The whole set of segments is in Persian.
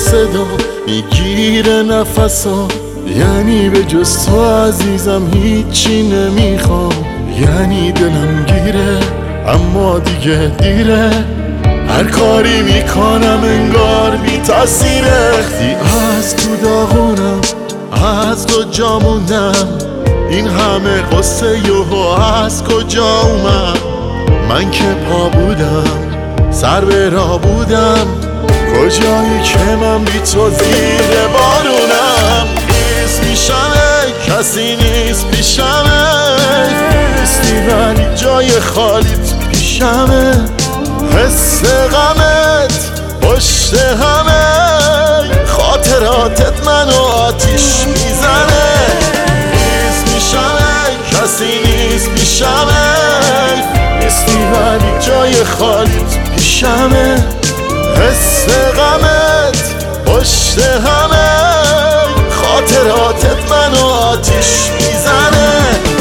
صدا میگیره نفسا، یعنی به جز تو عزیزم هیچی نمیخوام. یعنی دلم گیره اما دیگه دیره، هر کاری میکنم انگار بی تاثیره. وقتی از تو داغونم از کجا موندم، این همه قصه یهو از کجا اومد؟ من که پا بودم سر به راه بودم، کجایی که من بی تو زیر بارونم. نیست میشمه کسی نیست پیشمه، نیستی ولی جای خالیت پیشمه. حس غمت پشت همه خاطراتت منو آتیش میزنه. نیست میشمه کسی نیست پیشمه، نیستی ولی جای خالیت پیشمه. حس غمت پشت همه خاطراتت منو آتیش میزنه.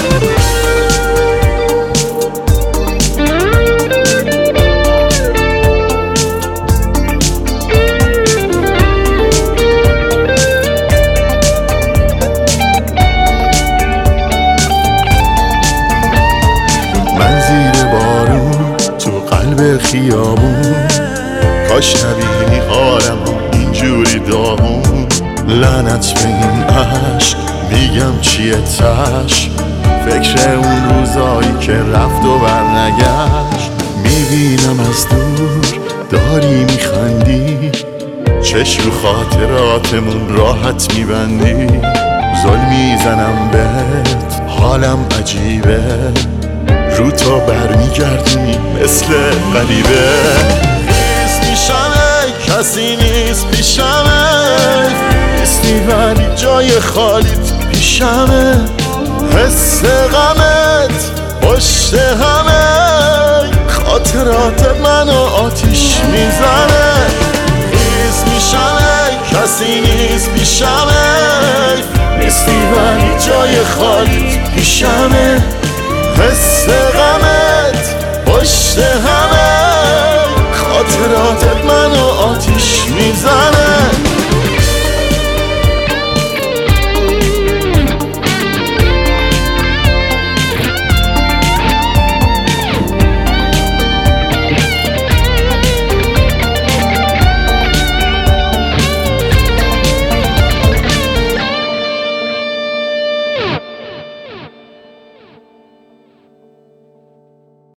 من زیر بارون تو قلب خیابون، کاش نبینی حالمو اینجوری داغون. لعنت به این عشق میگم چیه تش، فکر اون روزایی که رفت و برنگشت. میبینم از دور داری میخندی، چشم رو خاطراتمون راحت میبندی. ظلم میزنم بهت حالم عجیبه، رو تو برمیگردی مثل غریبه. نیست میشمه کسی نیست پیشمه، نیستی ولی جای خالیت پیشمه. حس غمت پشت همه خاطرات منو آتیش میزنه. نیست میشمه کسی نیست پیشمه، نیستی ولی جای خالیت پیشمه. حس غمت پشت همه خاطراتت منو آتیش میزنه.